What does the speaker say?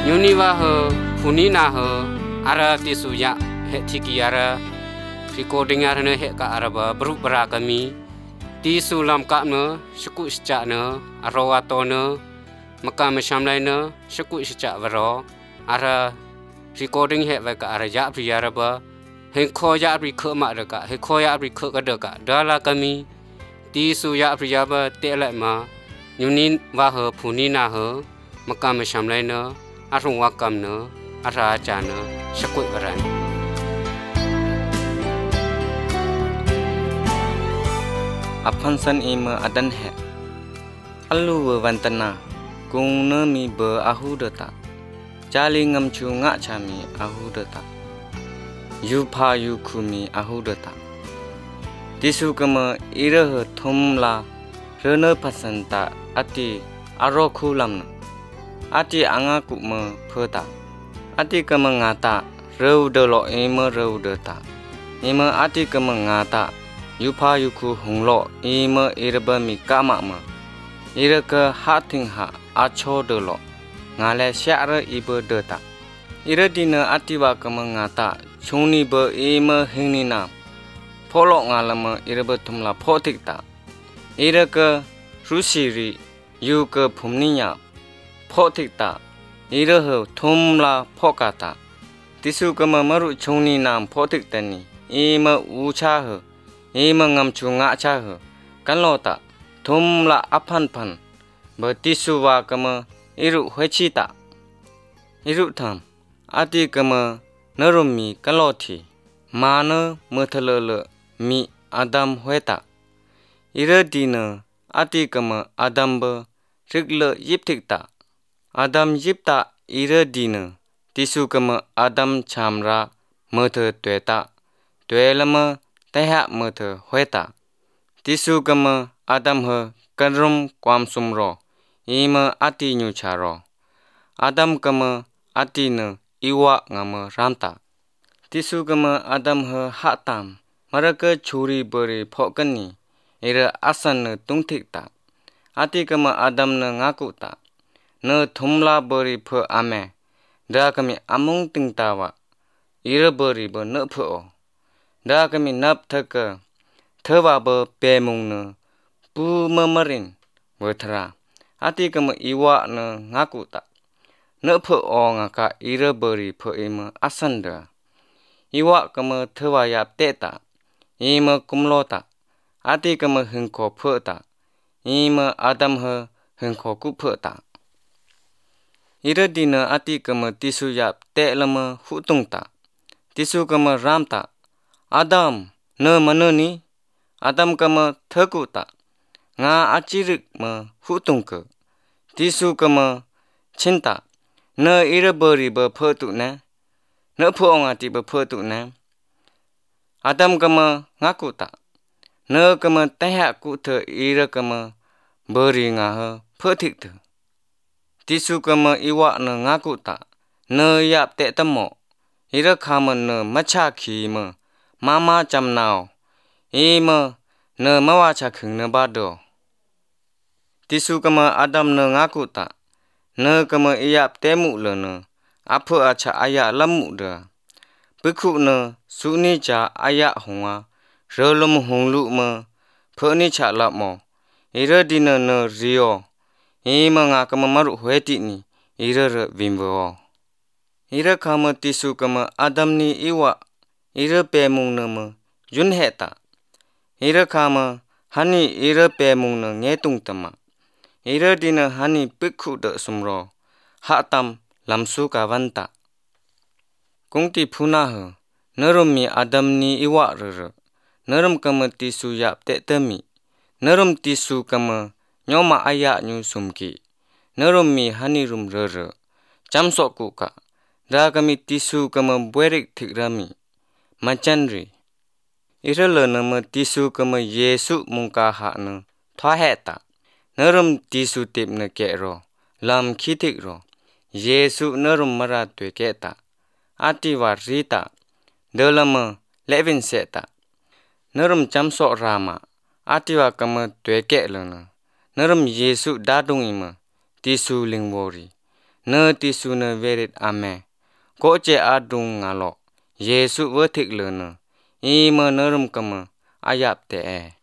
Nyuniwa he punina he ara tisu ya he tiki ara recording ara ne he ka araba berubra kami tisu lam ka ne suku sca ne arawato ne maka mesamlai ne suku sca varo ara recording he va ka ara ya priara ba he kho ya pri kho ma da ka he kho ya pri kho ka da ka dala kami tisu ya priya ba te lai ma nyuni wa he punina he maka mesamlai ne arung wakam ne ara cha ne sakui baran Apansan ima adan he alu wantana kung ne mi be ahu data jali ngam chu nga chami ahu data yu pha yu khumi ahu data tisu kama ira thumla rene pasanta ati aro khulam ati anga kuma phota ati kama ngata reu de lo ima reu data ima ati kama ngata yupa yuku hunglo ima irba mi kama ma iraka hating ha acho de lo ngale syara iba data iradina atiwa kama ngata chuni ba ima hingnina polo ngalama irba thumla photikta iraka rusiri yuka phumniya photikta iraha thumla phokata tisu kama maru chuni nam photiktani ima ucha ha ima ngam chu nga cha ha kanlota thumla aphan phan ba tisu wa kama iru hwechita iru tham ati kama narumi kalothi mana muthalala mi adam hweta iradina ati kama adam ba rigla yiptikta adam yipta iradina tisu kama adam chamra mutha tweta twelama teha mutha hweta tisu kama adam ha kanrum kwamsumro ima ati nyucharo adam kama ati na iwa ngama ramta tisu kama adam ha hatam maraka churi bari phokani ira asan na tungthikta ati kama adam na ngakuta na thumla bari pho ame da kami amung tingtawa ira bari ba na pho da kami nap thaka thwa ba pemung na pu mamarin wathra ati kama iwa na ngakuta na pho nga ka ira bari pho ima asanda iwa kama thwa yap teta ima kumlota ati kama hingko pho ta ima adam ha hingko ku pho ta iradina ati kama tisu yap te lama hutungta tisu kama ramta adam na manani adam kama thakuta nga achirik ma hutungka tisu kama chinta na irabari ba photu na phonga ti ba photu na adam kama ngakuta na kama tehya ku the ira kama bari nga ha photik the tisu kama iwa na ngakuta na yap te tamo ira khama na macha khi ma mama chamnao ima na mawa cha khing na ba do tisu kama adam na ngakuta na kama iyap temu le na apho acha aya lamu da bikhu na suni cha aya hongwa rolum honglu ma phoni cha la mo ira dina na rio ima nga kama maru hweti ni ira vimbo ira kama tisu kama adam ni iwa ira pemung na ma yun heta ira kama hani ira pemung na ngetung tama ira dina hani bikhu da sumro hatam lamsu ka vanta kungti phuna ha narumi adam ni iwa narum kama tisu yap te tami narum tisu kama nyoma aya nyu sumki narumi hani rum chamsok ku ka da kami tisu kama buerik thikrami machanri irala nama tisu kama yesu mungka ha na thwa heta narum tisu tip na kero lam khitik ro yesu narum mara twe keta ati wa rita dalama levin seta narum chamsok rama ati wa kama twe ke lana narum yesu dadung ima tisu lingwori ne tisu ne verit ame. Ko ce adung ngalo. Yesu wetik le ne. I me nerum keme ayap te